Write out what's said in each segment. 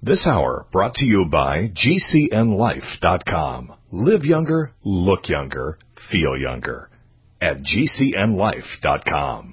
This hour brought to you by GCNLife.com. Live younger, look younger, feel younger at GCNLife.com.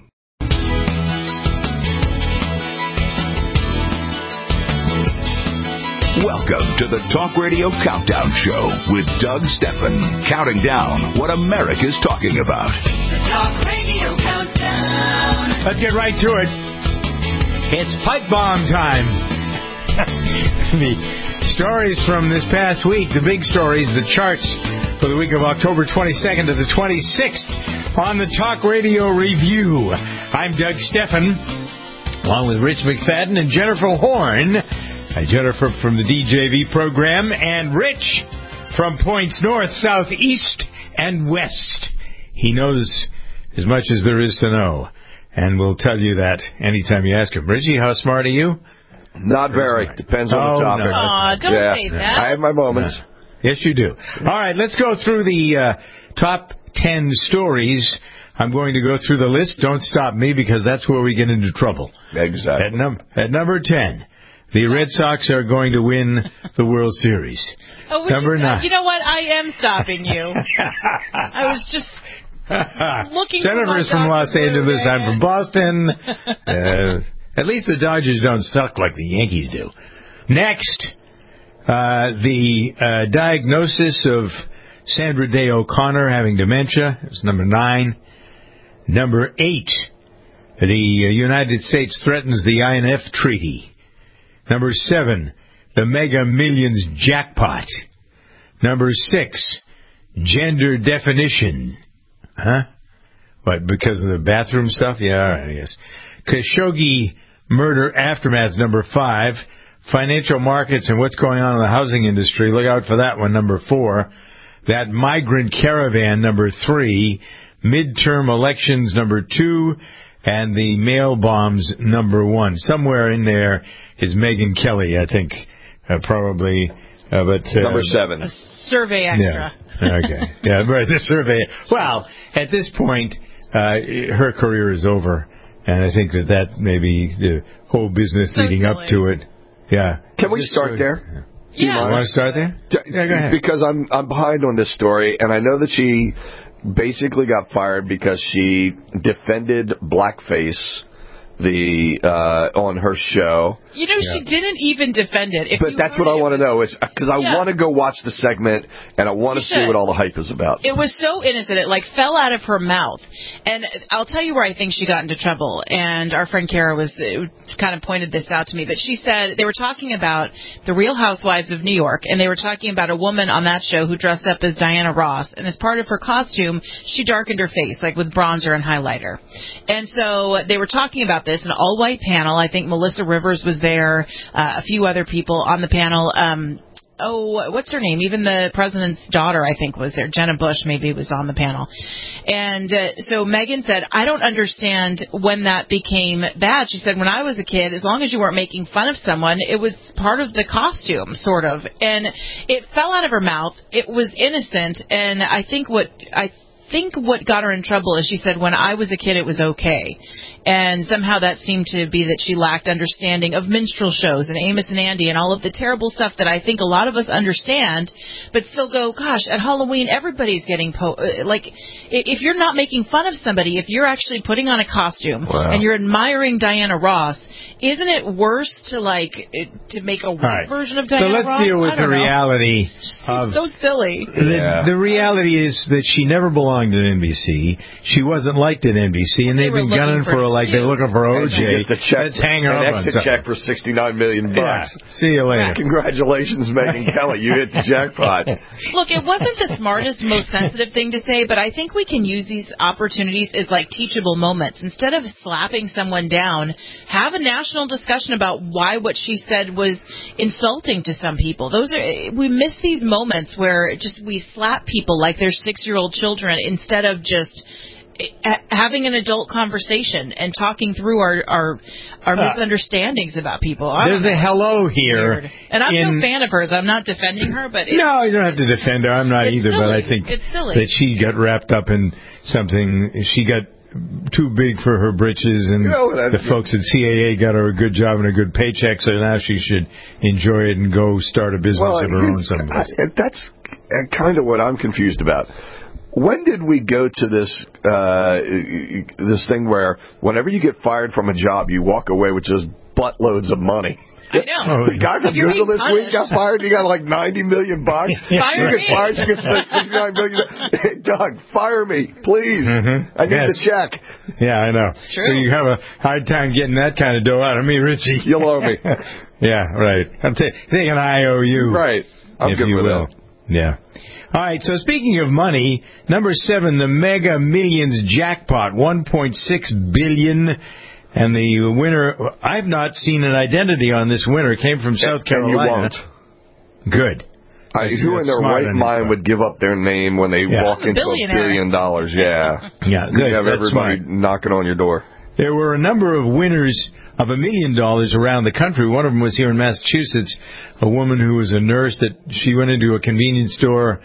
Welcome to the Talk Radio Countdown Show with Doug Stephan, counting down what America's talking about. The Talk Radio Countdown. Let's get right to it. It's pipe bomb time. The stories from this past week, the big stories, the charts for the week of October 22nd to the 26th on the Talk Radio Review. I'm Doug Stephan, along with Rich McFadden and Jennifer Horn. Jennifer from the DJV program, and Rich from points north, south, east, and west. He knows as much as there is to know, and we'll tell you that anytime you ask him. Richie, how smart are you? Not very. Depends on the topic. No. Aw, don't say that. I have my moments. Yes, you do. All right, let's go through the top 10 stories. I'm going to go through the list. Don't stop me, because that's where we get into trouble. Exactly. At number 10, the Red Sox are going to win the World Series. Oh, number 9. You know what? I am stopping you. I was just looking Jennifer's for my from Los Angeles. Red. I'm from Boston. At least the Dodgers don't suck like the Yankees do. Next, the diagnosis of Sandra Day O'Connor having dementia is number 9. Number 8, the United States threatens the INF Treaty. Number 7, the Mega Millions jackpot. Number 6, gender definition. Huh? What, because of the bathroom stuff? Yeah, all right, I guess. Khashoggi murder aftermath, number 5. Financial markets and what's going on in the housing industry. Look out for that one, number 4. That migrant caravan, number 3. Midterm elections, number 2. And the mail bombs, number 1. Somewhere in there is Megyn Kelly, I think, probably. But number 7. A survey extra. Yeah. Okay. Yeah, right. The survey. Well, at this point, her career is over. And I think that may be the whole business leading up to it. Yeah. Can we start there? Yeah. You want to start there? Yeah, go ahead. Because I'm behind on this story, and I know that she basically got fired because she defended blackface on her show. You know, she didn't even defend it. But that's what I want to know, is because I want to go watch the segment, and I want to see what all the hype is about. It was so innocent. It, fell out of her mouth. And I'll tell you where I think she got into trouble. And our friend Kara kind of pointed this out to me. But she said they were talking about the Real Housewives of New York, and they were talking about a woman on that show who dressed up as Diana Ross. And as part of her costume, she darkened her face, with bronzer and highlighter. And so they were talking about this, an all-white panel. I think Melissa Rivers was there, a few other people on the panel. What's her name? Even the president's daughter, I think, was there. Jenna Bush maybe was on the panel. And so Megyn said, I don't understand when that became bad. She said, when I was a kid, as long as you weren't making fun of someone, it was part of the costume, sort of. And it fell out of her mouth. It was innocent. And I think what got her in trouble is she said, when I was a kid, it was okay. And somehow that seemed to be that she lacked understanding of minstrel shows and Amos and Andy and all of the terrible stuff that I think a lot of us understand, but still go, gosh, at Halloween, everybody's getting if you're not making fun of somebody, if you're actually putting on a costume and you're admiring Diana Ross, isn't it worse to make a white version of Diana Ross? So let's deal with the reality. So silly. The reality is that she never belonged at NBC. She wasn't liked at NBC, and they've been gunning for her they're looking for OJ. Let's hang her up. An exit check for $69 million. Yeah. See you later. Congratulations, Megyn Kelly. You hit the jackpot. Look, it wasn't the smartest, most sensitive thing to say, but I think we can use these opportunities as teachable moments. Instead of slapping someone down, have a national discussion about why what she said was insulting to some people. We miss these moments where we slap people like they're 6-year-old children instead of just having an adult conversation and talking through our misunderstandings about people. There's a hello here. And I'm no fan of hers. I'm not defending her, but no, you don't have to defend her. I'm not either, silly. But I think it's silly that she got wrapped up in something. She got too big for her britches, and the folks at CAA got her a good job and a good paycheck, so now she should enjoy it and go start a business of her own someday. That's kind of what I'm confused about. When did we go to this thing where whenever you get fired from a job, you walk away with just buttloads of money? I know. The guy from Google this week got fired. He got like $90 million. Fire you get fired, you get $69 million. Hey, Doug, fire me, please. I need the check. Yeah, I know. It's true. So you have a hard time getting that kind of dough out of me, Richie. You'll owe me. Yeah, right. I'm taking an IOU. Right. I'm good with that. Yeah. All right, so speaking of money, number 7, the Mega Millions jackpot, $1.6 billion. And the winner, I've not seen an identity on this winner. It came from South Carolina. And you won't. Good. Who in their right mind would give up their name when they walk into $1 billion? Yeah. Yeah, good. You have everybody knocking on your door. There were a number of winners of $1 million around the country. One of them was here in Massachusetts, a woman who was a nurse that she went into a convenience store,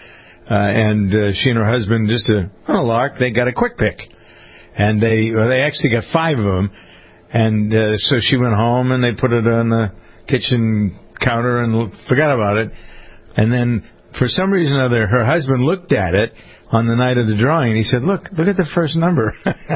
and she and her husband, just on a lark, they got a quick pick. And they actually got 5 of them. And so she went home, and they put it on the kitchen counter and forgot about it. And then, for some reason or other, her husband looked at it on the night of the drawing, and he said, look at the first number.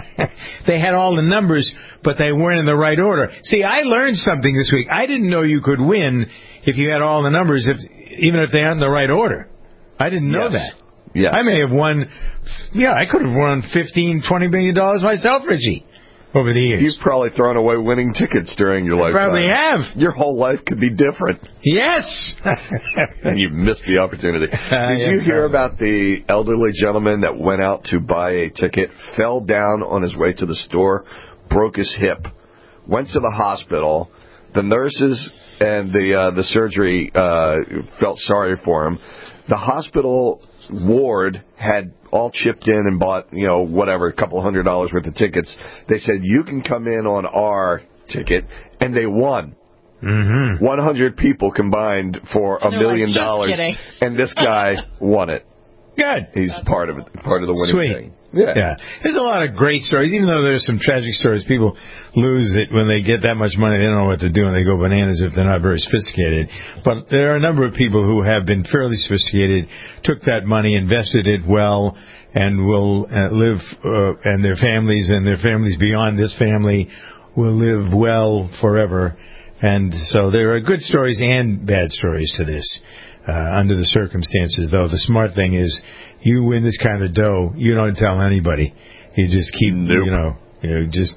They had all the numbers, but they weren't in the right order. See, I learned something this week. I didn't know you could win if you had all the numbers, even if they aren't in the right order. I didn't know that. Yes. I may have won, I could have won $15, $20 million myself, Richie, over the years. You've probably thrown away winning tickets during your lifetime. Probably have. Your whole life could be different. Yes. And you've missed the opportunity. Did you hear about the elderly gentleman that went out to buy a ticket, fell down on his way to the store, broke his hip, went to the hospital? The nurses and the surgery felt sorry for him. The hospital ward had all chipped in and bought, whatever, a couple $100 worth of tickets. They said, you can come in on our ticket, and they won. 100 people combined for $1 million, and this guy won it. Good. He's part of it, part of the winning thing. Yeah. There's a lot of great stories. Even though there's some tragic stories, people lose it when they get that much money. They don't know what to do, and they go bananas if they're not very sophisticated. But there are a number of people who have been fairly sophisticated, took that money, invested it well, and will live, and their families beyond this family will live well forever. And so there are good stories and bad stories to this. Under the circumstances, though, the smart thing is you win this kind of dough, you don't tell anybody. You just keep, just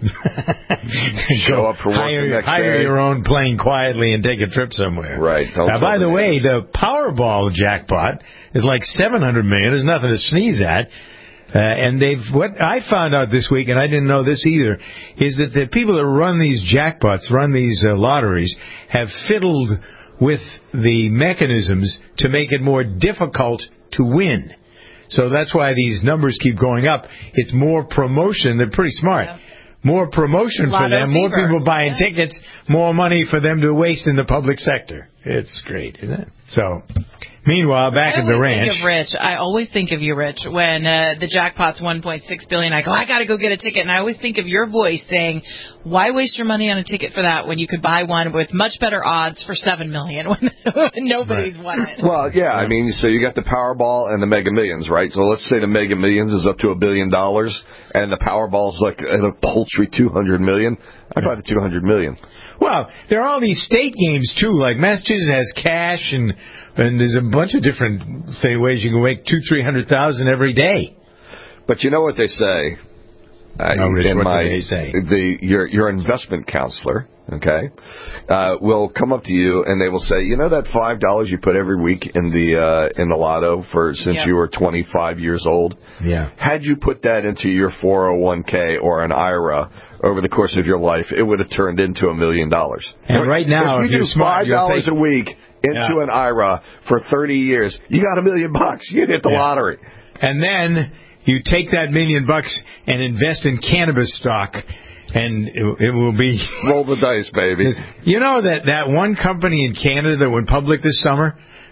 show up for work the next day. Hire your own plane quietly and take a trip somewhere. Right. Now, by the way, the Powerball jackpot is like $700 million. There's nothing to sneeze at. And what I found out this week, and I didn't know this either, is that the people that run these jackpots, run these lotteries, have fiddled with the mechanisms to make it more difficult to win. So that's why these numbers keep going up. It's more promotion. They're pretty smart. Yeah. More promotion for them, more people buying tickets, more money for them to waste in the public sector. It's great, isn't it? So, meanwhile, back at the ranch. I always think of you, Rich, when the jackpot's $1.6 billion. I go, I got to go get a ticket. And I always think of your voice saying, why waste your money on a ticket for that when you could buy one with much better odds for $7 million when nobody's won it? Well, yeah, I mean, so you got the Powerball and the Mega Millions, right? So let's say the Mega Millions is up to $1 billion, and the Powerball's like a paltry $200 million. I'd buy the $200 million. Well, there are all these state games, too. Like Massachusetts has cash, and there's a bunch of different ways you can make $200,000-$300,000 every day. But you know what they say? What do they say? Your investment counselor, okay, will come up to you and they will say, you know that $5 you put every week in the lotto since you were 25 years old? Yeah. Had you put that into your 401k or an IRA over the course of your life, it would have turned into $1 million. And right now, if you do $5 a week into an IRA for 30 years, you got $1 million. You hit the lottery. And then you take that $1 million and invest in cannabis stock, and it will be roll the dice, baby. You know that one company in Canada that went public this summer,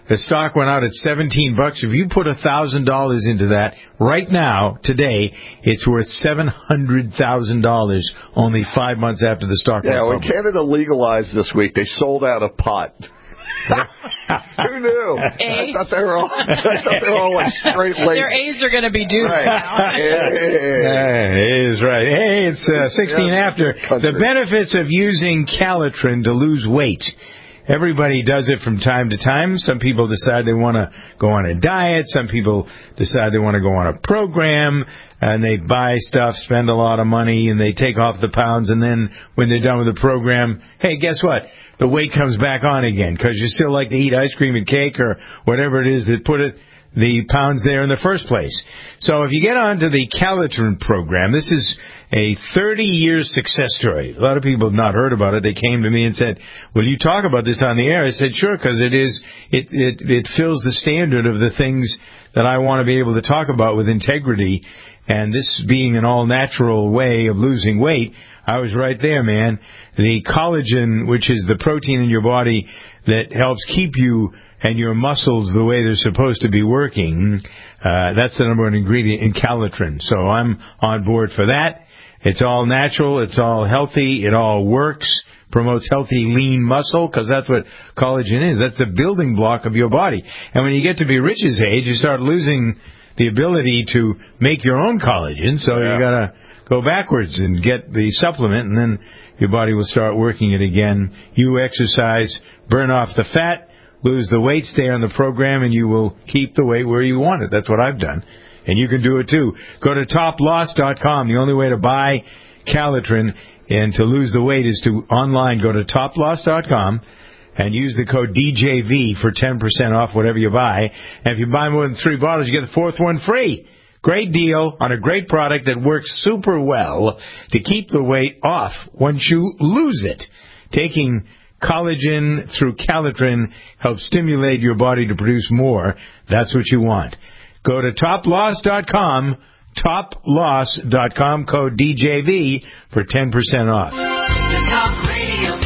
The stock went out at $17. If you put $1,000 into that right now, today, it's worth $700,000 only 5 months after the stock went when public. Canada legalized this week, they sold out a pot. Who knew? I thought they were all like straight laced. Their A's are going to be due now. It is right. Hey, it's 16 after. Country. The benefits of using Calitrin to lose weight. Everybody does it from time to time. Some people decide they want to go on a diet. Some people decide they want to go on a program. And they buy stuff, spend a lot of money, and they take off the pounds. And then when they're done with the program, hey, guess what? The weight comes back on again because you still like to eat ice cream and cake or whatever it is that put the pounds there in the first place. So if you get onto the Calitrin program, this is a 30-year success story. A lot of people have not heard about it. They came to me and said, will you talk about this on the air? I said, sure, because it fills the standard of the things that I want to be able to talk about with integrity. And this being an all-natural way of losing weight, I was right there, man. The collagen, which is the protein in your body that helps keep you and your muscles the way they're supposed to be working, that's the number one ingredient in Calitrin. So I'm on board for that. It's all natural. It's all healthy. It all works. Promotes healthy, lean muscle, because that's what collagen is. That's the building block of your body. And when you get to be Rich's age, you start losing the ability to make your own collagen. So you got to go backwards and get the supplement, and then your body will start working it again. You exercise, burn off the fat, lose the weight, stay on the program, and you will keep the weight where you want it. That's what I've done. And you can do it too. Go to toploss.com. The only way to buy Calitrin and to lose the weight is to online go to toploss.com and use the code DJV for 10% off whatever you buy. And if you buy more than 3 bottles, you get the 4th one free. Great deal on a great product that works super well to keep the weight off once you lose it. Taking collagen through Calitrin helps stimulate your body to produce more. That's what you want. Go to toploss.com, toploss.com, code DJV for 10% off. The Talk Radio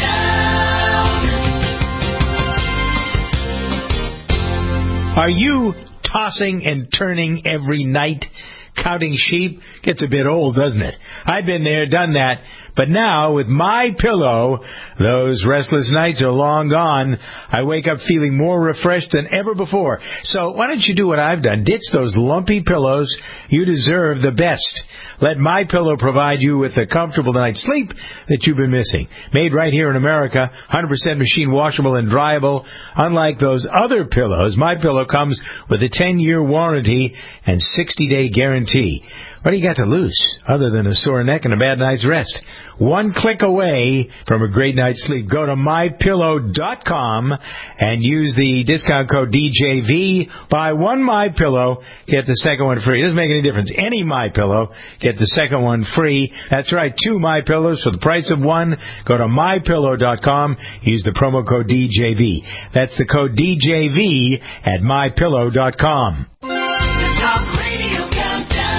Countdown. Are you tossing and turning every night? Counting sheep gets a bit old, doesn't it? I've been there, done that. But now, with MyPillow, those restless nights are long gone. I wake up feeling more refreshed than ever before. So why don't you do what I've done? Ditch those lumpy pillows. You deserve the best. Let MyPillow provide you with a comfortable night's sleep that you've been missing. Made right here in America, 100% machine washable and dryable. Unlike those other pillows, MyPillow comes with a 10-year warranty and 60-day guarantee. What do you got to lose other than a sore neck and a bad night's rest? One click away from a great night's sleep. Go to MyPillow.com and use the discount code DJV. Buy one MyPillow, get the second one free. It doesn't make any difference. Any MyPillow, get the second one free. That's right, 2 MyPillows for the price of one. Go to MyPillow.com. Use the promo code DJV. That's the code DJV at MyPillow.com. The Talk Radio Countdown.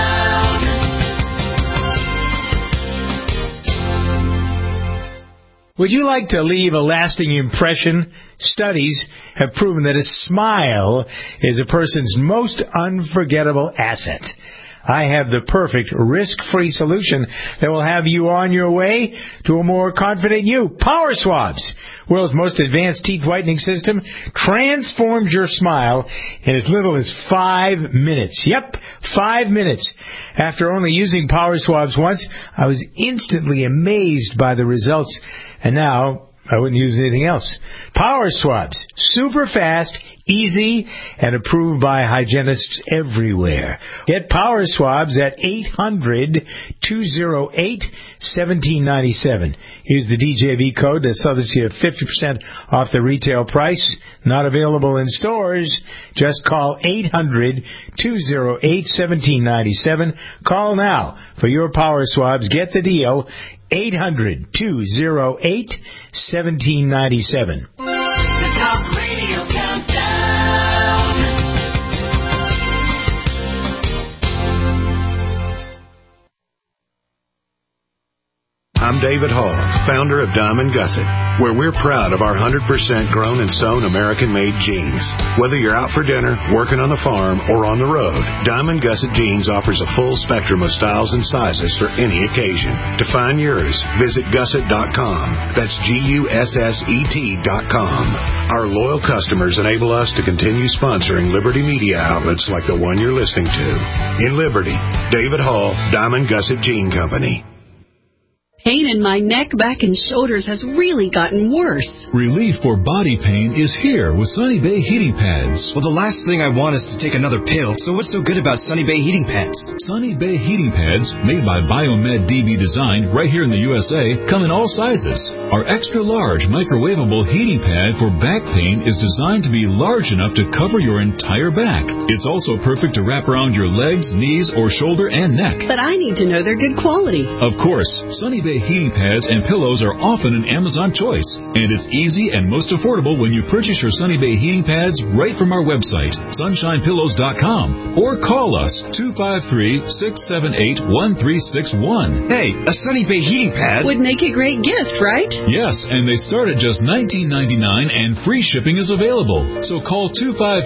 Would you like to leave a lasting impression? Studies have proven that a smile is a person's most unforgettable asset. I have the perfect risk-free solution that will have you on your way to a more confident you. Power Swabs, world's most advanced teeth whitening system, transforms your smile in as little as 5 minutes. Yep, 5 minutes. After only using Power Swabs once, I was instantly amazed by the results, and now I wouldn't use anything else. Power Swabs, super fast, easy, and approved by hygienists everywhere. Get Power Swabs at 800-208-1797. Use the DJV code that so that you have 50% off the retail price. Not available in stores. Just call 800-208-1797. Call now for your Power Swabs. Get the deal. 800-208-1797. The Talk Radio Countdown. I'm David Hall, founder of Diamond Gusset, where we're proud of our 100% grown and sewn American-made jeans. Whether you're out for dinner, working on the farm, or on the road, Diamond Gusset Jeans offers a full spectrum of styles and sizes for any occasion. To find yours, visit gusset.com. That's GUSSET.com. Our loyal customers enable us to continue sponsoring Liberty media outlets like the one you're listening to. In Liberty, David Hall, Diamond Gusset Jean Company. Pain in my neck, back, and shoulders has really gotten worse. Relief for body pain is here with Sunny Bay heating pads. Well, the last thing I want is to take another pill, so what's so good about Sunny Bay heating pads? Sunny Bay heating pads, made by Biomed DB Design right here in the USA, come in all sizes. Our extra large microwavable heating pad for back pain is designed to be large enough to cover your entire back. It's also perfect to wrap around your legs, knees, or shoulder and neck. But I need to know they're good quality. Of course, Sunny Bay heating pads and pillows are often an Amazon choice, and it's easy and most affordable when you purchase your Sunny Bay heating pads right from our website, sunshinepillows.com, or call us 253-678-1361. Hey, a Sunny Bay heating pad would make a great gift, right? Yes, and they start at just $19.99 and free shipping is available. So call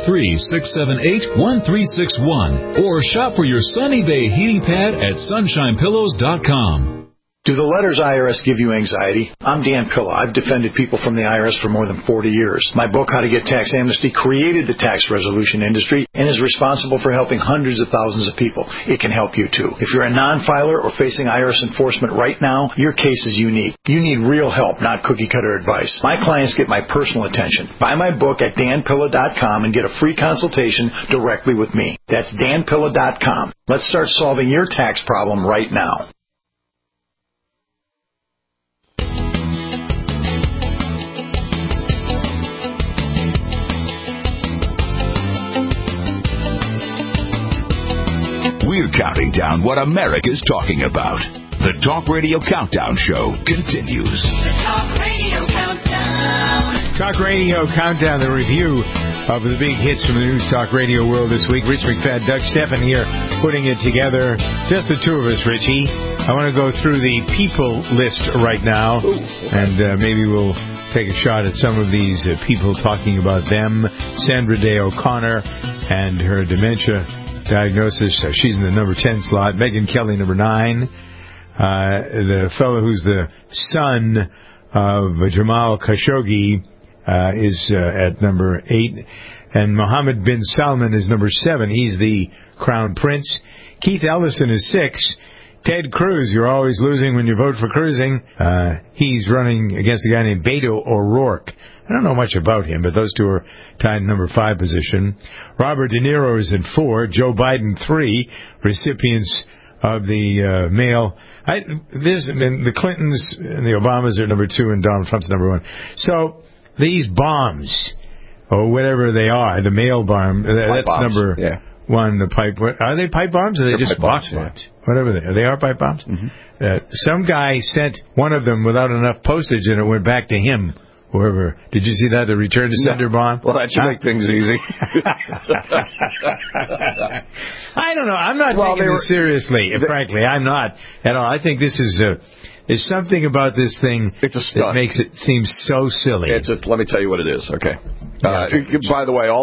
253-678-1361 or shop for your Sunny Bay heating pad at sunshinepillows.com. Do the letters IRS give you anxiety? I'm Dan Pilla. I've defended people from the IRS for more than 40 years. My book, How to Get Tax Amnesty, created the tax resolution industry and is responsible for helping hundreds of thousands of people. It can help you, too. If you're a non-filer or facing IRS enforcement right now, your case is unique. You need real help, not cookie-cutter advice. My clients get my personal attention. Buy my book at danpilla.com and get a free consultation directly with me. That's danpilla.com. Let's start solving your tax problem right now. We're counting down what America's talking about. The Talk Radio Countdown Show continues. The Talk Radio Countdown. Talk Radio Countdown, the review of the big hits from the News Talk Radio world this week. Rich McFadden, Doug Steffen here, putting it together. Just the two of us, Richie. I want to go through the people list right now, and maybe we'll take a shot at some of these people, talking about them. Sandra Day O'Connor and her dementia diagnosis. She's in the number 10 slot. Megyn Kelly, number 9. The fellow who's the son of Jamal Khashoggi is at number 8. And Mohammed bin Salman is number 7. He's the crown prince. Keith Ellison is 6. Ted Cruz, you're always losing when you vote for cruising. He's running against a guy named Beto O'Rourke. I don't know much about him, but those two are tied in number 5 position. Robert De Niro is at 4. Joe Biden, 3. Recipients of the mail. The Clintons and the Obamas are number 2, and Donald Trump's number 1. So these bombs, or whatever they are, the mail bomb, that's bombs. Number 1. The pipe. Are they pipe bombs? Or are they just box bombs? Whatever they are. They are pipe bombs? Mm-hmm. Some guy sent one of them without enough postage, and it went back to him. Whoever. Did you see that? The return to sender bomb? Well, that should make things easy. I don't know. I'm not taking this seriously. Frankly, I'm not at all. I think this is there's something about this thing that makes it seem so silly. Let me tell you what it is. Okay. By the way, all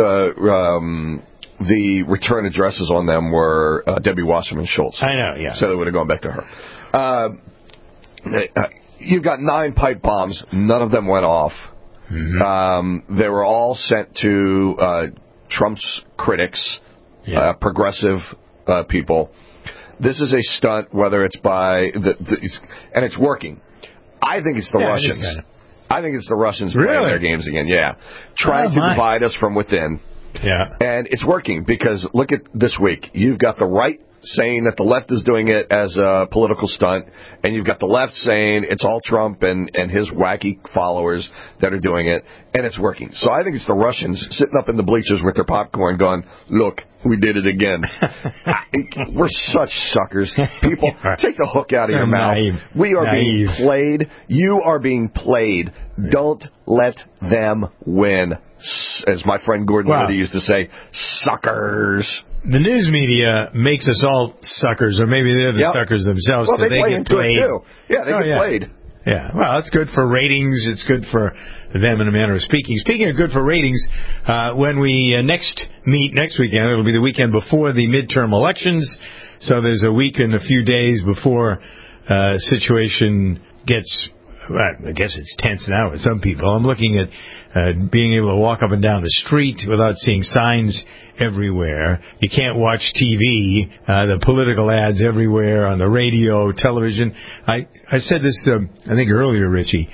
the return addresses on them were Debbie Wasserman Schultz. I know. Yeah. So they would have gone back to her. You've got 9 pipe bombs. None of them went off. Mm-hmm. They were all sent to Trump's critics, progressive people. This is a stunt, whether it's by and it's working. I think it's the Russians. I think it's the Russians playing their games again. Yeah, trying to divide us from within. Yeah, and it's working because look at this week. You've got the right saying that the left is doing it as a political stunt, and you've got the left saying it's all Trump and his wacky followers that are doing it, and it's working. So I think it's the Russians sitting up in the bleachers with their popcorn going, look, we did it again. We're such suckers. People, take the hook out of your mouth. We are being played. You are being played. Don't let them win. As my friend Gordon Liddy used to say, suckers. the news media makes us all suckers, or maybe they're the suckers themselves. Well, they play get into played. it Too. Yeah, they get played. Yeah, well, it's good for ratings. It's good for them in a manner of speaking. Speaking of good for ratings, when we next meet next weekend, it'll be the weekend before the midterm elections. So there's a week and a few days before situation gets, I guess it's tense now with some people. I'm looking at being able to walk up and down the street without seeing signs everywhere. You can't watch TV, the political ads everywhere on the radio, television. I said this, I think earlier, Richie,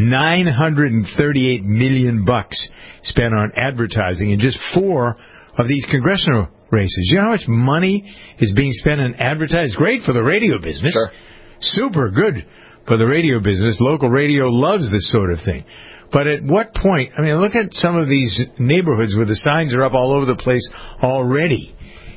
$938 million spent on advertising in just 4 of these congressional races. You know how much money is being spent on advertising? It's great for the radio business. Sure. Super good for the radio business. Local radio loves this sort of thing. But at what point, I mean, look at some of these neighborhoods where the signs are up all over the place already.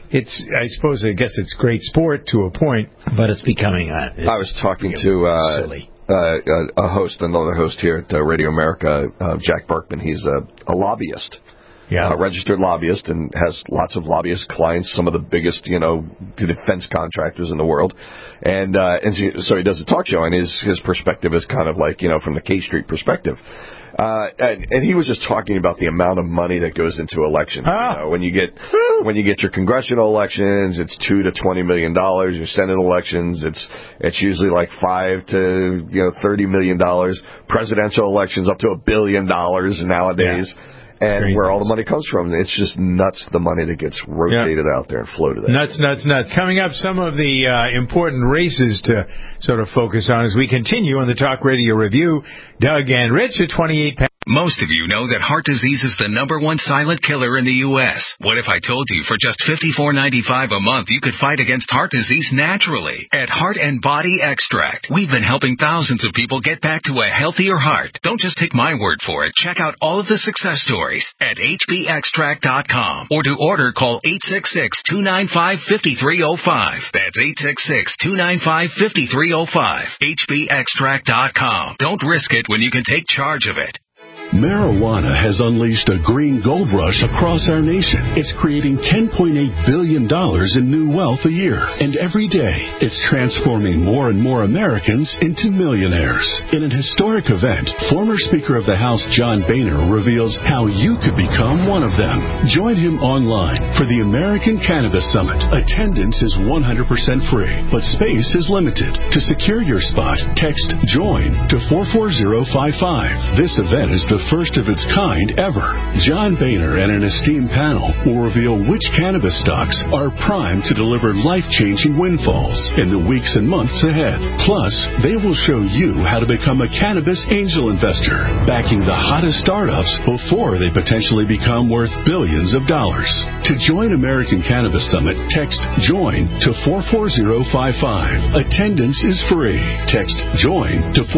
I guess it's great sport to a point, but it's becoming I was talking to silly. Another host here at Radio America, Jack Berkman. He's a lobbyist. A registered lobbyist, and has lots of lobbyist clients, some of the biggest, defense contractors in the world. And so he does a talk show, and his perspective is kind of like, from the K Street perspective. And he was just talking about the amount of money that goes into elections. When you get your congressional elections, it's $2 to $20 million. Your Senate elections, it's usually like $5 to $30 million. Presidential elections up to $1 billion nowadays. Yeah. And where all the money comes from. It's just nuts, the money that gets rotated out there and floated out. Nuts. Coming up, some of the important races to sort of focus on as we continue on the Talk Radio Review. Doug and Rich at 28 pounds. Most of you know that heart disease is the #1 silent killer in the U.S. What if I told you for just $54.95 a month you could fight against heart disease naturally? At Heart and Body Extract, we've been helping thousands of people get back to a healthier heart. Don't just take my word for it. Check out all of the success stories at hbextract.com, or to order, call 866-295-5305. That's 866-295-5305. hbextract.com. Don't risk it when you can take charge of it. Marijuana has unleashed a green gold rush across our nation. It's creating $10.8 billion in new wealth a year. And every day, it's transforming more and more Americans into millionaires. In an historic event, former Speaker of the House John Boehner reveals how you could become one of them. Join him online for the American Cannabis Summit. Attendance is 100% free, but space is limited. To secure your spot, text JOIN to 44055. This event is the first of its kind ever. John Boehner and an esteemed panel will reveal which cannabis stocks are primed to deliver life-changing windfalls in the weeks and months ahead. Plus, they will show you how to become a cannabis angel investor, backing the hottest startups before they potentially become worth billions of dollars. To join American Cannabis Summit, text JOIN to 44055. Attendance is free. Text JOIN to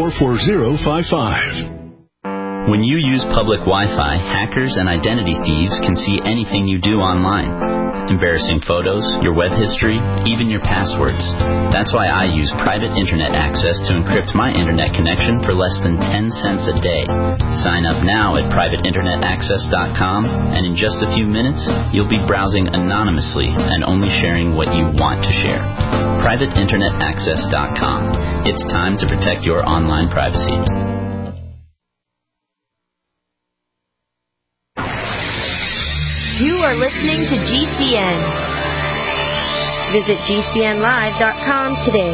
44055. When you use public Wi-Fi, hackers and identity thieves can see anything you do online. Embarrassing photos, your web history, even your passwords. That's why I use private internet access to encrypt my internet connection for less than 10 cents a day. Sign up now at privateinternetaccess.com, and in just a few minutes, you'll be browsing anonymously and only sharing what you want to share. privateinternetaccess.com. It's time to protect your online privacy. You are listening to GCN. Visit GCNlive.com today.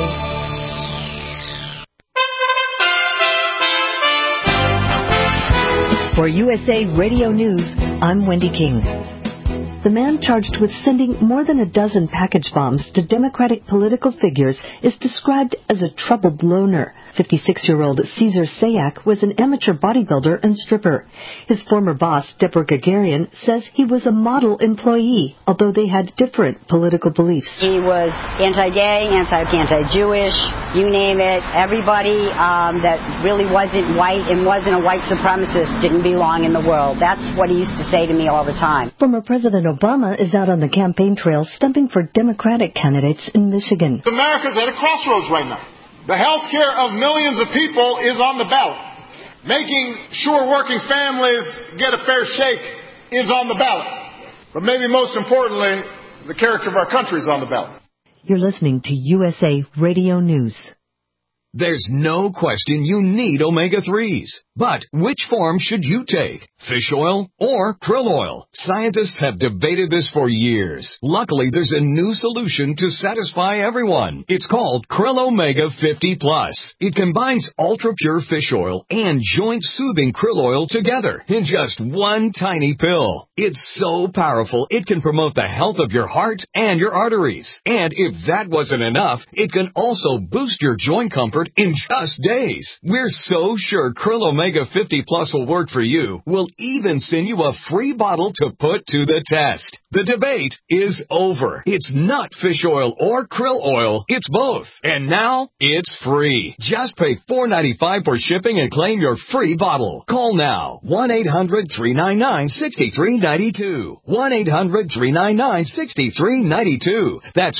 For USA Radio News, I'm Wendy King. The man charged with sending more than a dozen package bombs to Democratic political figures is described as a troubled loner. 56-year-old Caesar Sayak was an amateur bodybuilder and stripper. His former boss, Deborah Gagarian, says he was a model employee, although they had different political beliefs. He was anti-gay, anti-Jewish, you name it. Everybody that really wasn't white and wasn't a white supremacist didn't belong in the world. That's what he used to say to me all the time. Former President Obama is out on the campaign trail stumping for Democratic candidates in Michigan. America's at a crossroads right now. The health care of millions of people is on the ballot. Making sure working families get a fair shake is on the ballot. But maybe most importantly, the character of our country is on the ballot. You're listening to USA Radio News. There's no question you need omega-3s. But which form should you take? Fish oil or krill oil? Scientists have debated this for years. Luckily, there's a new solution to satisfy everyone. It's called Krill Omega 50 Plus. It combines ultra-pure fish oil and joint-soothing krill oil together in just one tiny pill. It's so powerful, it can promote the health of your heart and your arteries. And if that wasn't enough, it can also boost your joint comfort in just days. We're so sure Krill Omega 50 Plus will work for you. We'll even send you a free bottle to put to the test. The debate is over. It's not fish oil or krill oil. It's both. And now it's free. Just pay $4.95 for shipping and claim your free bottle. Call now. 1-800-399-6392. 1-800-399-6392. That's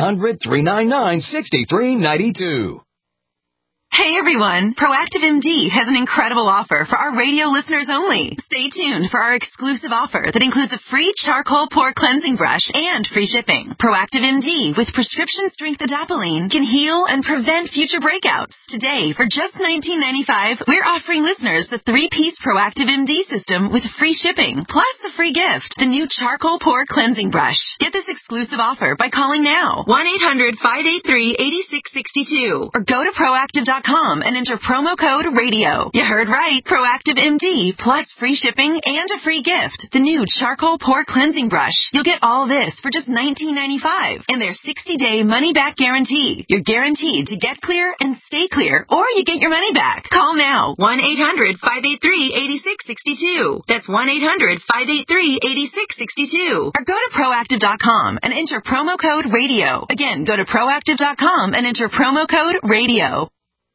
1-800-399-6392. Hey everyone, Proactive MD has an incredible offer for our radio listeners only. Stay tuned for our exclusive offer that includes a free charcoal pore cleansing brush and free shipping. Proactive MD with prescription strength adapalene can heal and prevent future breakouts. Today, for just $19.95, we're offering listeners the 3-piece Proactive MD system with free shipping, plus a free gift, the new charcoal pore cleansing brush. Get this exclusive offer by calling now, 1-800-583-8662, or go to proactive.com and enter promo code RADIO. You heard right. Proactive MD plus free shipping and a free gift. The new charcoal pore cleansing brush. You'll get all this for just $19.95 and their 60-day money-back guarantee. You're guaranteed to get clear and stay clear, or you get your money back. Call now. 1-800-583-8662. That's 1-800-583-8662. Or go to proactive.com and enter promo code RADIO. Again, go to proactive.com and enter promo code RADIO.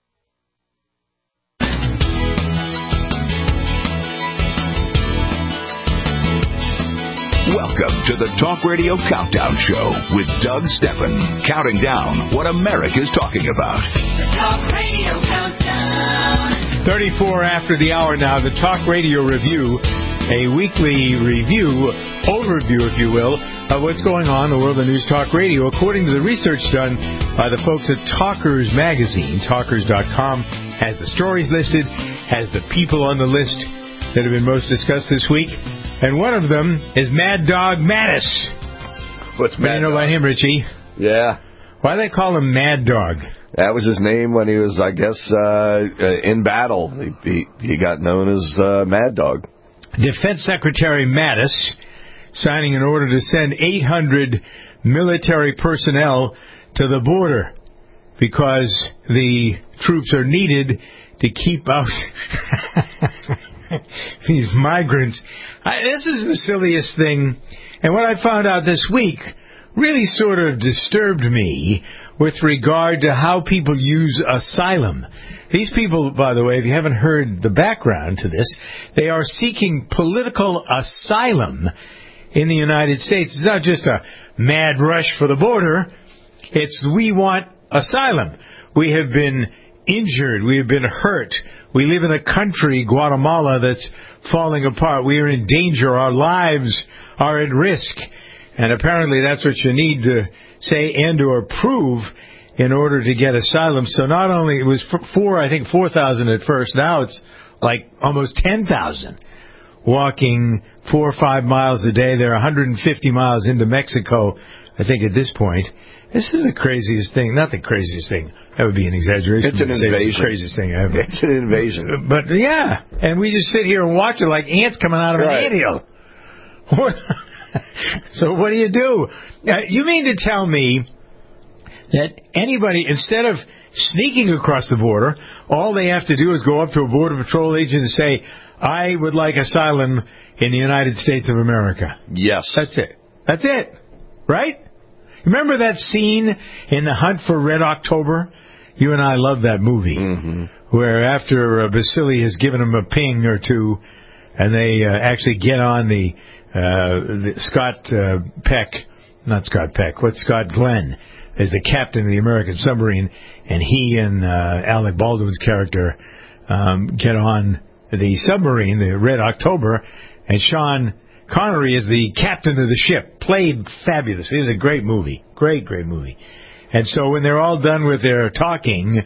Welcome to the Talk Radio Countdown Show with Doug Steffen, counting down what America's talking about. The Talk Radio Countdown. 34 after the hour now, the Talk Radio Review, a weekly review, overview, if you will, of what's going on in the world of news talk radio, according to the research done by the folks at Talkers Magazine. Talkers.com has the stories listed, has the people on the list that have been most discussed this week. And one of them is Mad Dog Mattis. What's Mad Dog? What do you know about him, Richie? Yeah. Why do they call him Mad Dog? That was his name when he was, I guess, in battle. He got known as Mad Dog. Defense Secretary Mattis signing an order to send 800 military personnel to the border because the troops are needed to keep out these migrants. This is the silliest thing. And what I found out this week really sort of disturbed me with regard to how people use asylum. These people, by the way, if you haven't heard the background to this, they are seeking political asylum in the United States. It's not just a mad rush for the border. It's we want asylum. We have been injured. We have been hurt. We live in a country, Guatemala, that's falling apart. We are in danger. Our lives are at risk. And apparently that's what you need to say and or prove in order to get asylum. So not only, it was 4,000 at first. Now it's like almost 10,000 walking 4 or 5 miles a day. They're 150 miles into Mexico, I think, at this point. This is the craziest thing. Not the craziest thing. That would be an exaggeration. It's an invasion. It's the craziest thing ever. It's an invasion. But, yeah. And we just sit here and watch it like ants coming out of an anthill. So what do? You mean to tell me that anybody, instead of sneaking across the border, all they have to do is go up to a Border Patrol agent and say, I would like asylum in the United States of America? Yes. That's it. That's it. Right? Remember that scene in The Hunt for Red October? You and I love that movie. Mm-hmm. Where after Vasily has given him a ping or two, and they actually get on the Scott Glenn is the captain of the American submarine, and he and Alec Baldwin's character get on the submarine, the Red October, and Sean Connery is the captain of the ship. Played fabulous. It was a great movie. Great movie. And so when they're all done with their talking,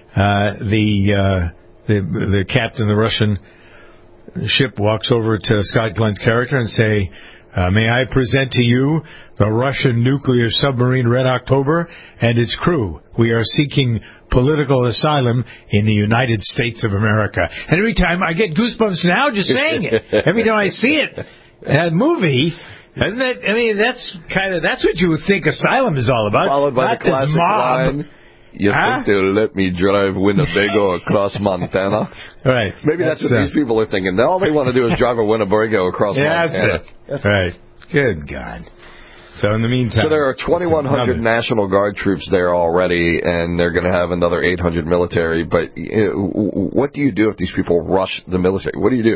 the captain of the Russian ship walks over to Scott Glenn's character and say, may I present to you the Russian nuclear submarine Red October and its crew. We are seeking political asylum in the United States of America. And every time I get goosebumps now just saying it. Every time I see it, that movie, isn't it? I mean, that's what you would think asylum is all about. Followed by not the classic this mob. line. You think they'll let me drive Winnebago across Montana? Right. Maybe that's what these people are thinking. All they want to do is drive a Winnebago across Montana. That's right. Good God. So in the meantime... So there are 2,100 National Guard troops there already, and they're going to have another 800 military. But what do you do if these people rush the military? What do you do?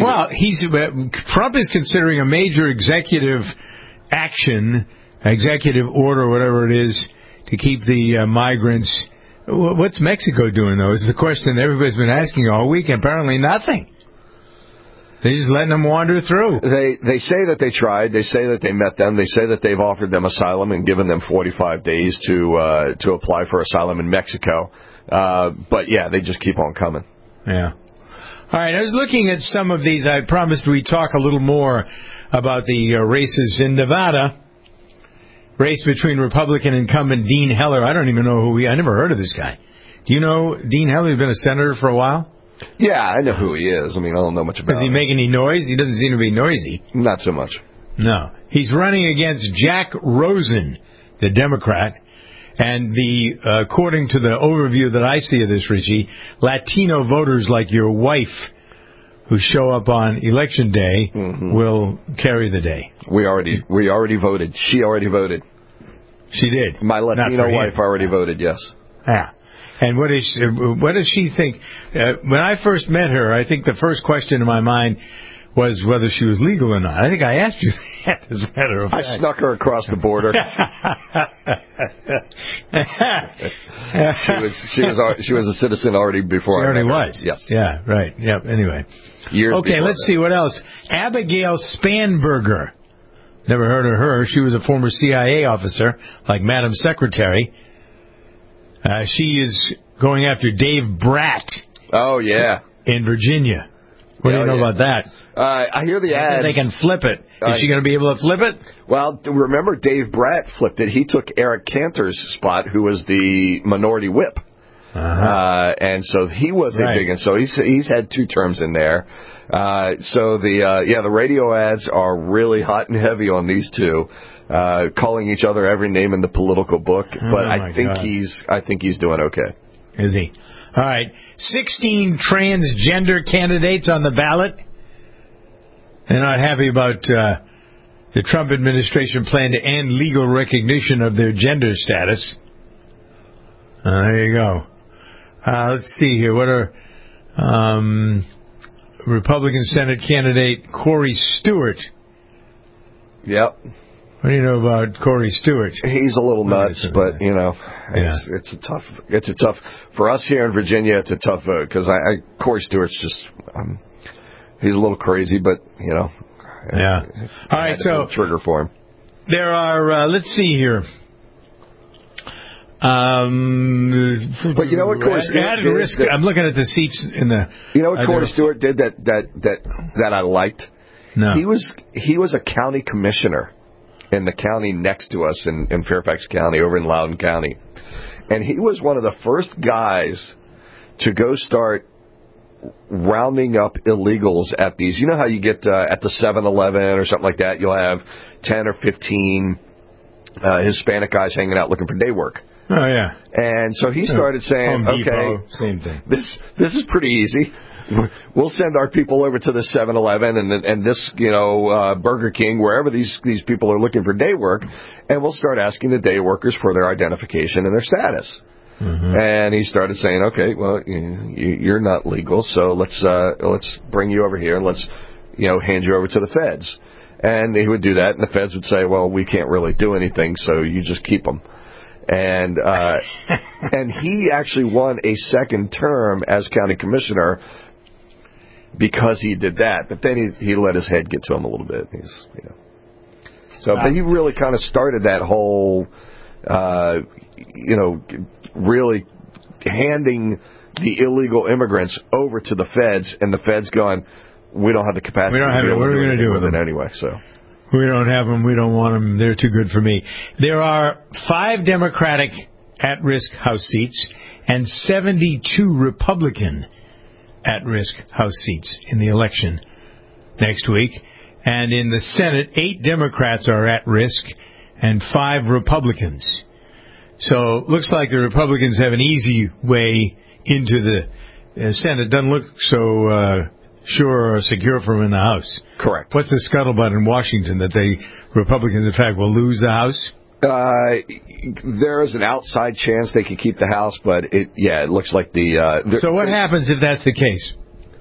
Trump is considering a major executive action, executive order, whatever it is, to keep the migrants. What's Mexico doing, though, is the question everybody's been asking all week. Apparently nothing. They're just letting them wander through. They say that they tried. They say that they met them. They say that they've offered them asylum and given them 45 days to apply for asylum in Mexico. But, yeah, they just keep on coming. Yeah. All right, I was looking at some of these. I promised we'd talk a little more about the races in Nevada. Race between Republican incumbent Dean Heller. I don't even know I never heard of this guy. Do you know Dean Heller? He's been a senator for a while? Yeah, I know who he is. I mean, I don't know much about him. Does he make any noise? He doesn't seem to be noisy. Not so much. No. He's running against Jack Rosen, the Democrat. And according to the overview that I see of this, Richie, Latino voters like your wife who show up on Election Day will carry the day. We already voted. She already voted. She did? My Latino wife already voted, yes. Yeah. And what does she think? When I first met her, I think the first question in my mind was whether she was legal or not. I think I asked you that, as a matter of fact. I snuck her across the border. She was a citizen already before. She already was. Yes. Yeah. Right. Yep. Anyway. Let's see what else. Abigail Spanberger. Never heard of her. She was a former CIA officer, like Madam Secretary. She is going after Dave Bratt. Oh yeah. In Virginia. What do you know about that? I hear the ads. They can flip it. Is she going to be able to flip it? Well, remember Dave Bratt flipped it. He took Eric Cantor's spot, who was the minority whip. And so he was a big one. So he's had 2 terms in there. So the radio ads are really hot and heavy on these two, calling each other every name in the political book. But I think he's doing okay. Is he? All right. 16 transgender candidates on the ballot. They're not happy about the Trump administration plan to end legal recognition of their gender status. There you go. Let's see here. What are Republican Senate candidate Corey Stewart? Yep. What do you know about Corey Stewart? He's a little nuts, but it's a tough for us here in Virginia. It's a tough vote because Corey Stewart's just he's a little crazy, but yeah. All right, so trigger for him. There are let's see here. But you know what Corey Stewart did? I'm looking at the seats in the. You know what Corey Stewart did that I liked? No. He was a county commissioner in the county next to us in Fairfax County, over in Loudoun County, and he was one of the first guys to go start rounding up illegals at these. You know how you get at the 7-Eleven or something like that, you'll have 10 or 15 Hispanic guys hanging out looking for day work. Oh, yeah. And so he started saying, okay, same thing. This is pretty easy. We'll send our people over to the 7-Eleven and this, Burger King, wherever these people are looking for day work, and we'll start asking the day workers for their identification and their status. And he started saying, okay, well, you're not legal, so let's bring you over here and let's, hand you over to the feds. And he would do that, and the feds would say, well, we can't really do anything, so you just keep them. And and he actually won a second term as county commissioner because he did that. But then he let his head get to him a little bit. But he really kind of started that whole, really handing the illegal immigrants over to the feds, and the feds going, we don't have the capacity. We don't have it. What are we going to do with them anyway? So we don't have them. We don't want them. They're too good for me. There are 5 Democratic at-risk House seats and 72 Republican at-risk House seats in the election next week. And in the Senate, 8 Democrats are at risk and 5 Republicans. So looks like the Republicans have an easy way into the Senate. Doesn't look so sure or secure for them in the House. Correct. What's the scuttlebutt in Washington that the Republicans, in fact, will lose the House? There is an outside chance they could keep the House, but it looks like So what happens if that's the case?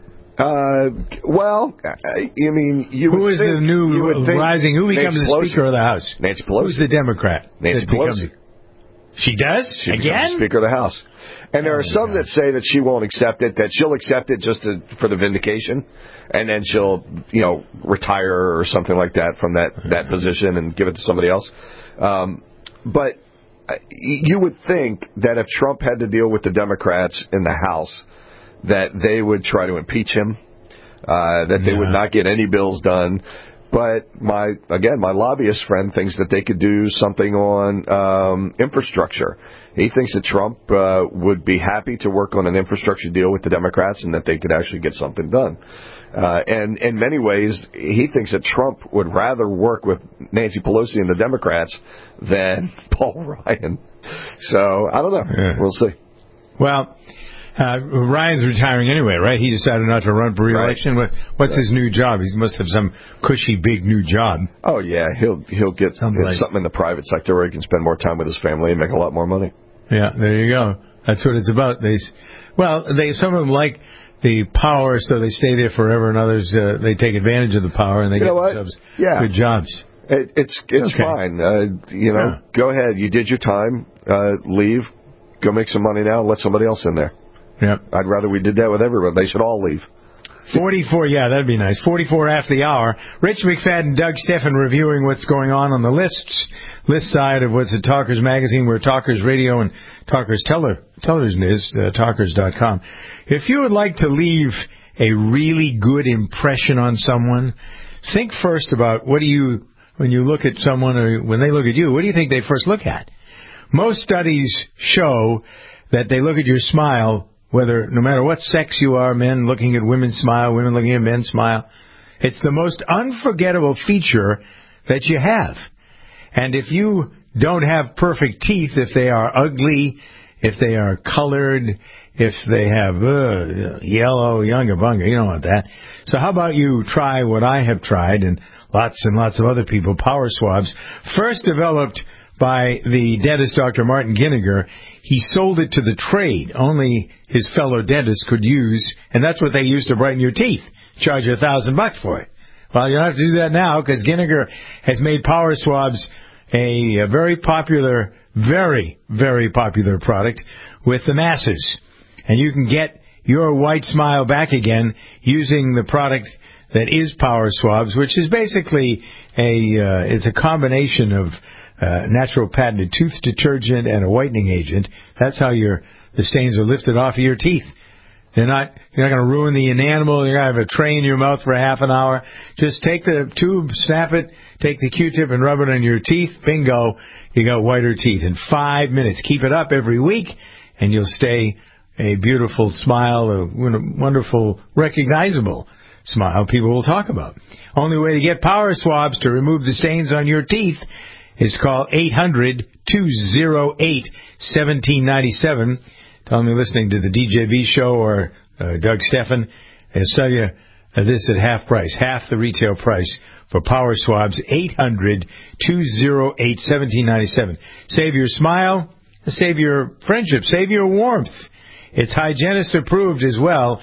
Who is the new rising? Who becomes the Speaker of the House? Nancy Pelosi. Who's the Democrat? Nancy Pelosi. She does? She Again? becomes Speaker of the House. And there are some that say that she won't accept it, that she'll accept it just for the vindication, and then she'll, retire or something like that from that position and give it to somebody else. But you would think that if Trump had to deal with the Democrats in the House, that they would try to impeach him, that they would not get any bills done. But my lobbyist friend thinks that they could do something on infrastructure. He thinks that Trump would be happy to work on an infrastructure deal with the Democrats and that they could actually get something done. And in many ways, he thinks that Trump would rather work with Nancy Pelosi and the Democrats than Paul Ryan. So, I don't know. Yeah. We'll see. Well, Ryan's retiring anyway, right? He decided not to run for re-election. Right. What's his new job? He must have some cushy, big new job. Oh, yeah. He'll get something in the private sector where he can spend more time with his family and make a lot more money. Yeah, there you go. That's what it's about. Some of them like the power, so they stay there forever, and others, they take advantage of the power, and they get themselves good jobs. It's fine. Go ahead. You did your time. Leave. Go make some money now. Let somebody else in there. Yep. I'd rather we did that with everyone. They should all leave. 44, that'd be nice. 44 after the hour. Rich McFadden, Doug Steffen reviewing what's going on the list side of what's at Talkers Magazine, where Talkers Radio and Talkers Television is, Talkers.com. If you would like to leave a really good impression on someone, think first about when you look at someone or when they look at you, what do you think they first look at? Most studies show that they look at your smile, no matter what sex you are, men looking at women smile, women looking at men smile. It's the most unforgettable feature that you have. And if you don't have perfect teeth, if they are ugly, if they are colored, if they have yellow, younger bunga, you don't want that. So how about you try what I have tried, and lots of other people, power swabs, first developed by the dentist Dr. Martin Ginniger. He sold it to the trade. Only his fellow dentists could use, and that's what they use to brighten your teeth. Charge you $1,000 for it. Well, you don't have to do that now, because Ginniger has made power swabs a very popular, very, very popular product with the masses. And you can get your white smile back again using the product that is power swabs, which is basically it's a combination of natural patented tooth detergent and a whitening agent. That's how the stains are lifted off of your teeth. You're not going to ruin the enamel. You're going to have a tray in your mouth for half an hour. Just take the tube, snap it, take the Q-tip and rub it on your teeth. Bingo, you got whiter teeth in 5 minutes. Keep it up every week, and you'll stay a beautiful smile, a wonderful, recognizable smile people will talk about. Only way to get power swabs to remove the stains on your teeth is call 800-208-1797. Tell them you're listening to the DJB show or Doug Steffen. They'll sell you this at half price, half the retail price for power swabs, 800-208-1797. Save your smile, save your friendship, save your warmth. It's hygienist approved as well,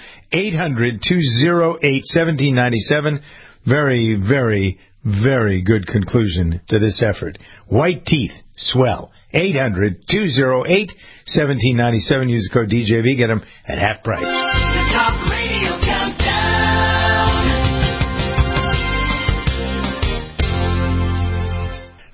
800-208-1797. Very, very, very good conclusion to this effort. White teeth, swell. 800-208-1797. Use the code DJV. Get them at half price. The Talk Radio Countdown.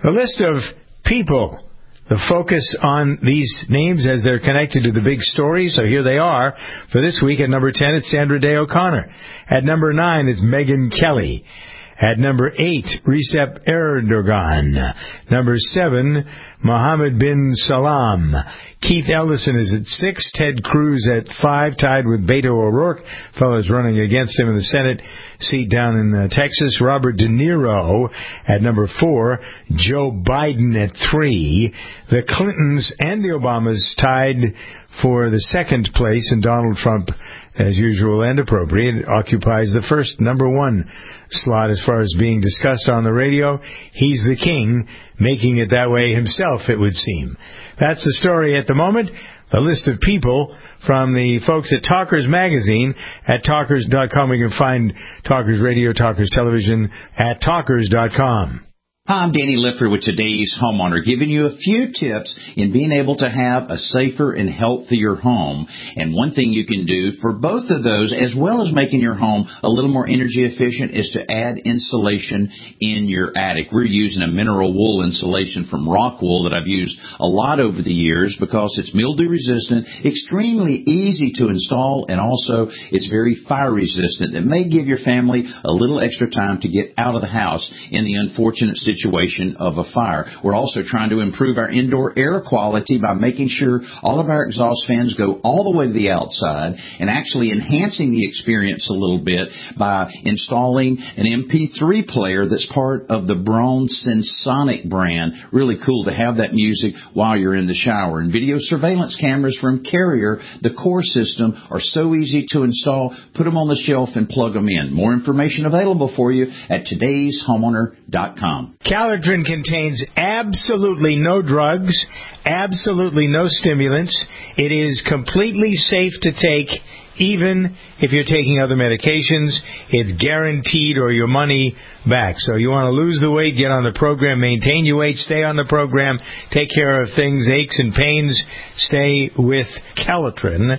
The list of people, the focus on these names as they're connected to the big story. So here they are. For this week, at number 10, it's Sandra Day O'Connor. At number 9, it's Megyn Kelly. At number 8, Recep Erdogan. Number 7, Mohammed bin Salam. Keith Ellison is at 6. Ted Cruz at 5, tied with Beto O'Rourke. Fellows running against him in the Senate seat down in Texas. Robert De Niro at number 4. Joe Biden at 3. The Clintons and the Obamas tied for the second place, and Donald Trump, as usual and appropriate, occupies the first number 1 slot as far as being discussed on the radio. He's the king, making it that way himself, it would seem. That's the story at the moment. The list of people from the folks at Talkers Magazine at Talkers.com. We can find Talkers Radio, Talkers Television at Talkers.com. Hi, I'm Danny Lifter with Today's Homeowner, giving you a few tips in being able to have a safer and healthier home. And one thing you can do for both of those, as well as making your home a little more energy efficient, is to add insulation in your attic. We're using a mineral wool insulation from Rockwool that I've used a lot over the years because it's mildew resistant, extremely easy to install, and also it's very fire resistant. It may give your family a little extra time to get out of the house in the unfortunate situation of a fire. We're also trying to improve our indoor air quality by making sure all of our exhaust fans go all the way to the outside, and actually enhancing the experience a little bit by installing an MP3 player that's part of the Braun Sensonic brand. Really cool to have that music while you're in the shower. And video surveillance cameras from Carrier, the Core system, are so easy to install. Put them on the shelf and plug them in. More information available for you at todayshomeowner.com. Calitrin contains absolutely no drugs, absolutely no stimulants. It is completely safe to take, even if you're taking other medications. It's guaranteed or your money back. So you want to lose the weight, get on the program, maintain your weight, stay on the program, take care of things, aches and pains, stay with Calitrin,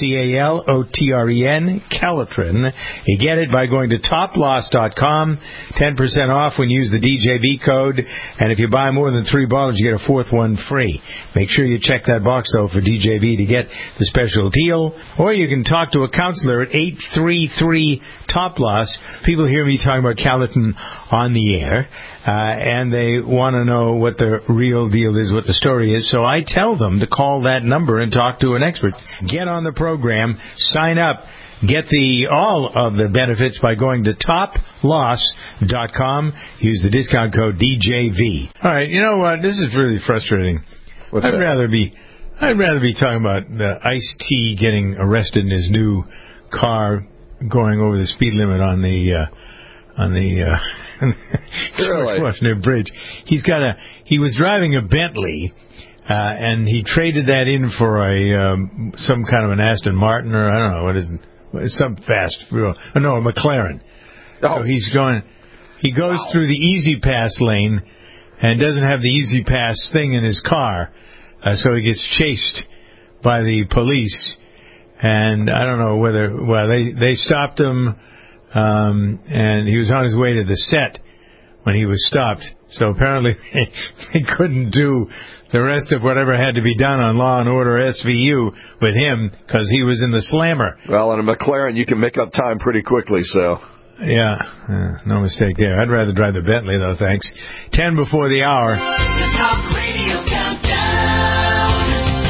Calotren, Calitrin. You get it by going to toploss.com, 10% off when you use the DJB code, and if you buy more than 3 bottles, you get a 4th one free. Make sure you check that box, though, for DJB to get the special deal, or you can talk to a counselor at 833-TOP-LOSS. People hear me talking about Calitrin on the air, and they want to know what the real deal is, what the story is. So I tell them to call that number and talk to an expert. Get on the program, sign up, get all of the benefits by going to toploss.com. Use the discount code DJV. All right, you know what? This is really frustrating. I'd rather be talking about Ice-T getting arrested in his new car, going over the speed limit on the Washington Bridge. He was driving a Bentley, and he traded that in for some kind of an Aston Martin, or I don't know what is it. It's some fast, a McLaren. So he goes through the Easy Pass lane and doesn't have the Easy Pass thing in his car, so he gets chased by the police. And I don't know they stopped him, and he was on his way to the set when he was stopped. So apparently they couldn't do the rest of whatever had to be done on Law and Order SVU with him because he was in the Slammer. Well, in a McLaren, you can make up time pretty quickly, so. Yeah, no mistake there. I'd rather drive the Bentley, though, thanks. 10 before the hour. The Talk Radio Countdown.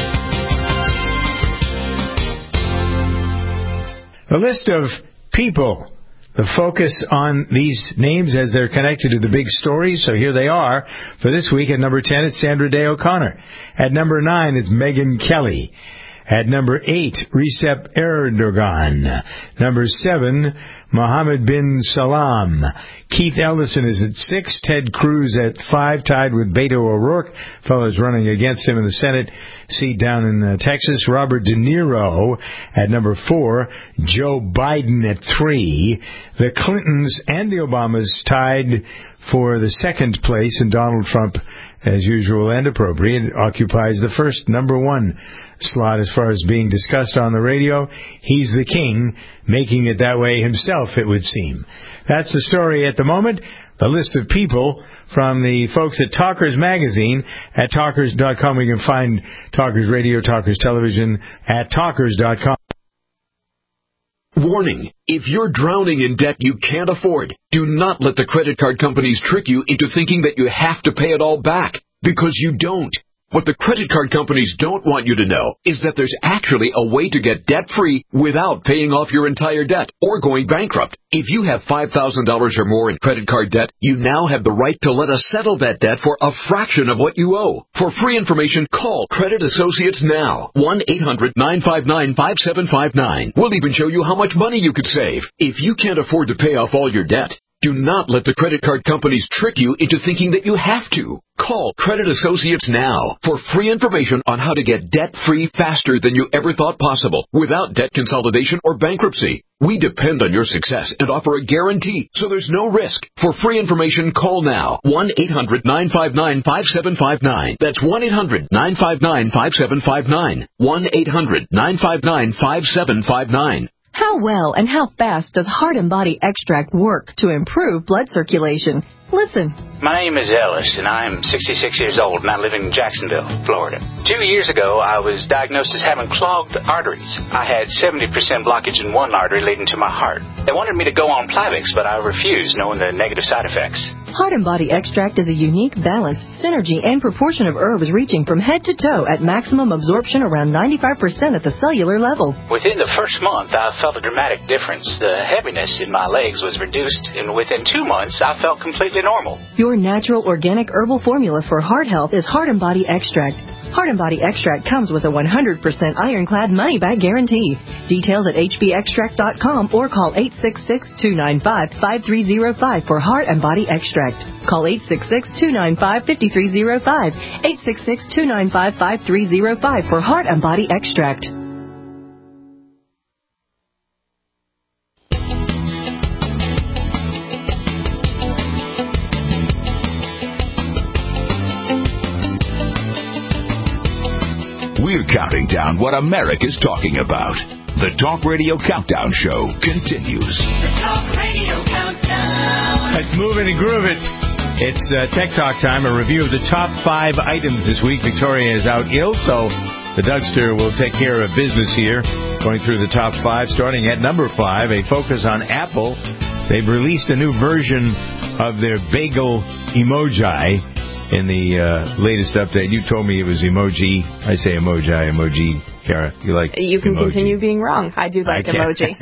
The list of people, the focus on these names as they're connected to the big stories. So here they are. For this week, at number 10, it's Sandra Day O'Connor. At number 9, it's Megyn Kelly. At number 8, Recep Erdogan. Number 7, Mohammed bin Salam. Keith Ellison is at 6. Ted Cruz at 5, tied with Beto O'Rourke. Fellows running against him in the Senate seat down in Texas. Robert De Niro at number 4. Joe Biden at 3. The Clintons and the Obamas tied for the second place, and Donald Trump, as usual and appropriate, occupies the first number one slot as far as being discussed on the radio. He's the king, making it that way himself, it would seem. That's the story at the moment. The list of people from the folks at Talkers Magazine at Talkers.com. We can find Talkers Radio, Talkers Television at Talkers.com. Warning, if you're drowning in debt you can't afford, do not let the credit card companies trick you into thinking that you have to pay it all back, because you don't. What the credit card companies don't want you to know is that there's actually a way to get debt-free without paying off your entire debt or going bankrupt. If you have $5,000 or more in credit card debt, you now have the right to let us settle that debt for a fraction of what you owe. For free information, call Credit Associates now. 1-800-959-5759. We'll even show you how much money you could save. If you can't afford to pay off all your debt, do not let the credit card companies trick you into thinking that you have to. Call Credit Associates now for free information on how to get debt-free faster than you ever thought possible without debt consolidation or bankruptcy. We depend on your success and offer a guarantee, so there's no risk. For free information, call now. 1-800-959-5759. That's 1-800-959-5759. 1-800-959-5759. How well and how fast does Heart and Body Extract work to improve blood circulation? Listen. My name is Ellis, and I'm 66 years old, and I live in Jacksonville, Florida. 2 years ago, I was diagnosed as having clogged arteries. I had 70% blockage in one artery leading to my heart. They wanted me to go on Plavix, but I refused, knowing the negative side effects. Heart and Body Extract is a unique balance, synergy, and proportion of herbs reaching from head to toe at maximum absorption around 95% at the cellular level. Within the first month, I felt a dramatic difference. The heaviness in my legs was reduced, and within 2 months, I felt completely normal. Your natural organic herbal formula for heart health is Heart and Body Extract. Heart and Body Extract comes with a 100% ironclad money-back guarantee. Details at hbextract.com or call 866-295-5305 for Heart and Body Extract. Call 866-295-5305, 866-295-5305 for Heart and Body Extract. We're counting down what America's talking about. The Talk Radio Countdown Show continues. The Talk Radio Countdown. Let's move it and groove it. It's Tech Talk time, a review of the top 5 items this week. Victoria is out ill, so the Dougster will take care of business here, going through the top 5, starting at number 5, a focus on Apple. They've released a new version of their bagel emoji. In the latest update, you told me it was emoji. I say emoji. Kara, you like You can emoji? continue being wrong. I do like emoji.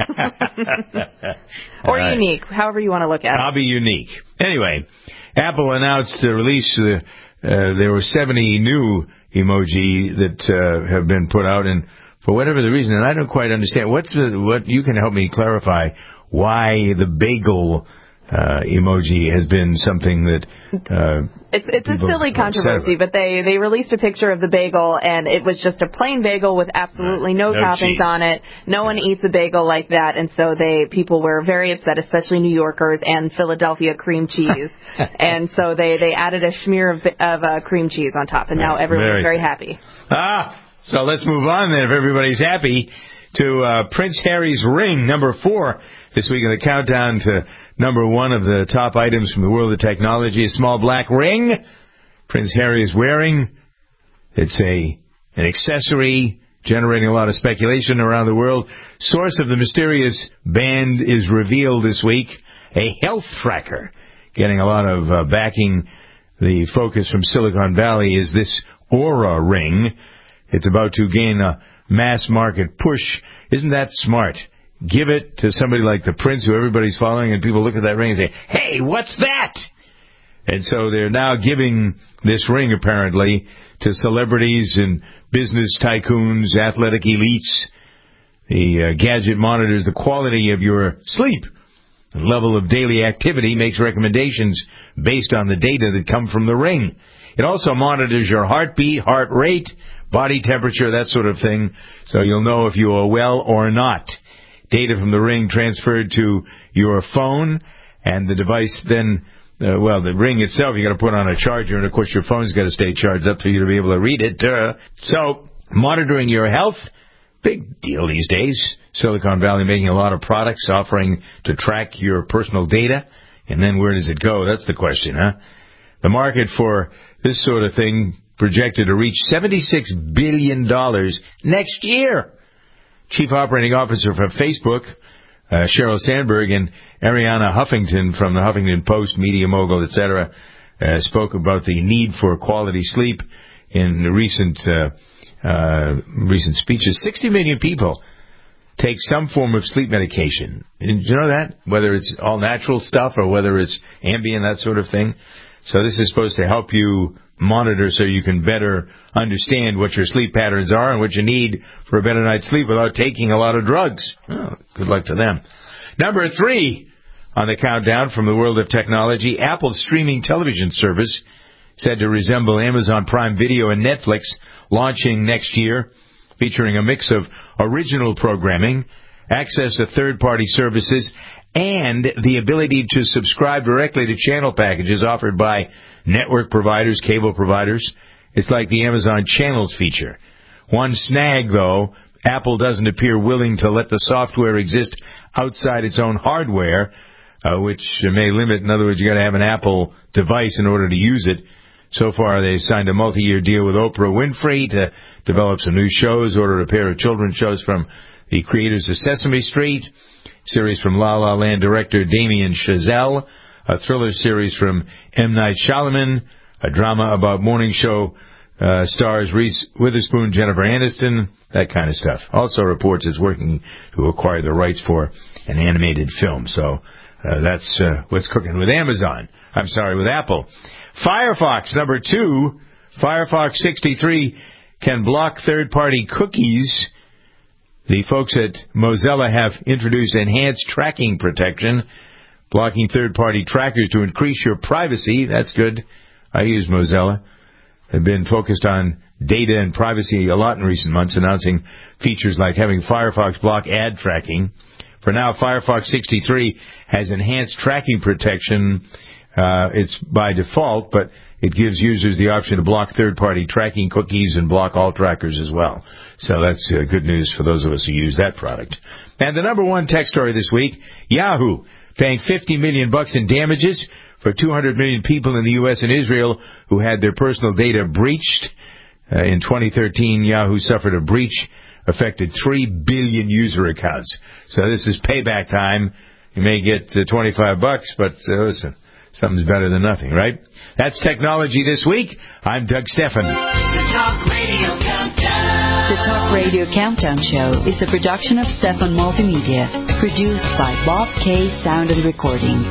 Or right. unique, however you want to look at it. I'll be unique. Anyway, Apple announced the release. There were 70 new emoji that have been put out, and for whatever the reason, and I don't quite understand. What you can help me clarify why the bagel emoji has been something that it's a silly controversy, but they released a picture of the bagel, and it was just a plain bagel with absolutely no toppings on it. No one eats a bagel like that, and so people were very upset, especially New Yorkers and Philadelphia cream cheese, and so they added a smear of cream cheese on top, and now everyone's very happy. So let's move on then, if everybody's happy, to Prince Harry's ring, number 4 this week in the countdown to number 1 of the top items from the world of technology. A small black ring Prince Harry is wearing. It's an accessory generating a lot of speculation around the world. Source of the mysterious band is revealed this week. A health tracker getting a lot of backing. The focus from Silicon Valley is this Aura ring. It's about to gain a mass market push. Isn't that smart? Give it to somebody like the Prince, who everybody's following, and people look at that ring and say, hey, what's that? And so they're now giving this ring, apparently, to celebrities and business tycoons, athletic elites. The gadget monitors the quality of your sleep. The level of daily activity, makes recommendations based on the data that come from the ring. It also monitors your heartbeat, heart rate, body temperature, that sort of thing, so you'll know if you are well or not. Data from the ring transferred to your phone, and the device then the ring itself, you got to put on a charger, and of course your phone's got to stay charged up for you to be able to read it. So, monitoring your health, big deal these days. Silicon Valley making a lot of products offering to track your personal data. And then where does it go? That's the question, huh? The market for this sort of thing projected to reach $76 billion next year. Chief Operating Officer for Facebook, Sheryl Sandberg, and Arianna Huffington from the Huffington Post, media mogul, etc., spoke about the need for quality sleep in the recent speeches. 60 million people take some form of sleep medication. And you know that? Whether it's all natural stuff or whether it's Ambien, that sort of thing. So this is supposed to help you monitor so you can better understand what your sleep patterns are and what you need for a better night's sleep without taking a lot of drugs. Oh, good luck to them. Number 3 on the countdown from the world of technology, Apple's streaming television service, said to resemble Amazon Prime Video and Netflix, launching next year, featuring a mix of original programming, access to third-party services, and the ability to subscribe directly to channel packages offered by network providers, cable providers. It's like the Amazon Channels feature. One snag, though, Apple doesn't appear willing to let the software exist outside its own hardware, which may limit. In other words, you got to have an Apple device in order to use it. So far, they signed a multi-year deal with Oprah Winfrey to develop some new shows, ordered a pair of children's shows from the creators of Sesame Street, series from La La Land director Damien Chazelle, a thriller series from M. Night Shyamalan, a drama about morning show stars Reese Witherspoon, Jennifer Aniston, that kind of stuff. Also reports it's working to acquire the rights for an animated film. So that's what's cooking with with Apple. Firefox, number 2. Firefox 63 can block third-party cookies. The folks at Mozilla have introduced enhanced tracking protection, blocking third-party trackers to increase your privacy. That's good. I use Mozilla. They've been focused on data and privacy a lot in recent months, announcing features like having Firefox block ad tracking. For now, Firefox 63 has enhanced tracking protection. It's by default, but it gives users the option to block third-party tracking cookies and block all trackers as well. So that's good news for those of us who use that product. And the number 1 tech story this week, Yahoo paying $50 million in damages for 200 million people in the U.S. and Israel who had their personal data breached. In 2013, Yahoo suffered a breach, affected 3 billion user accounts. So this is payback time. You may get $25, but listen, something's better than nothing, right? That's Technology This Week. I'm Doug Stephan. The Talk Radio Countdown. The Talk Radio Countdown Show is a production of Stephan Multimedia, produced by Bob K. Sound and Recording.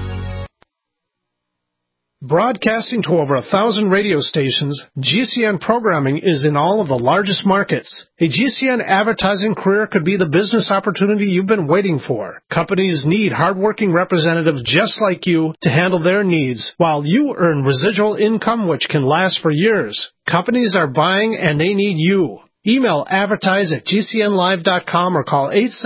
Broadcasting to over 1,000 radio stations, GCN programming is in all of the largest markets. A GCN advertising career could be the business opportunity you've been waiting for. Companies need hardworking representatives just like you to handle their needs, while you earn residual income which can last for years. Companies are buying and they need you. Email advertise@gcnlive.com or call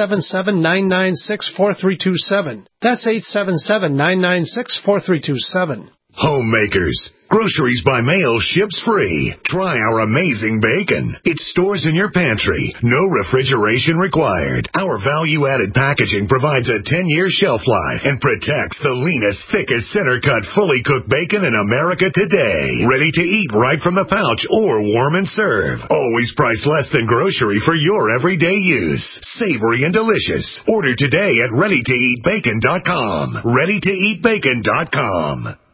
877-996-4327. That's 877-996-4327. Homemakers. Groceries by mail ships free. Try our amazing bacon. It stores in your pantry. No refrigeration required. Our value-added packaging provides a 10-year shelf life and protects the leanest, thickest, center-cut, fully cooked bacon in America today. Ready to eat right from the pouch or warm and serve. Always priced less than grocery for your everyday use. Savory and delicious. Order today at ReadyToEatBacon.com. ReadyToEatBacon.com.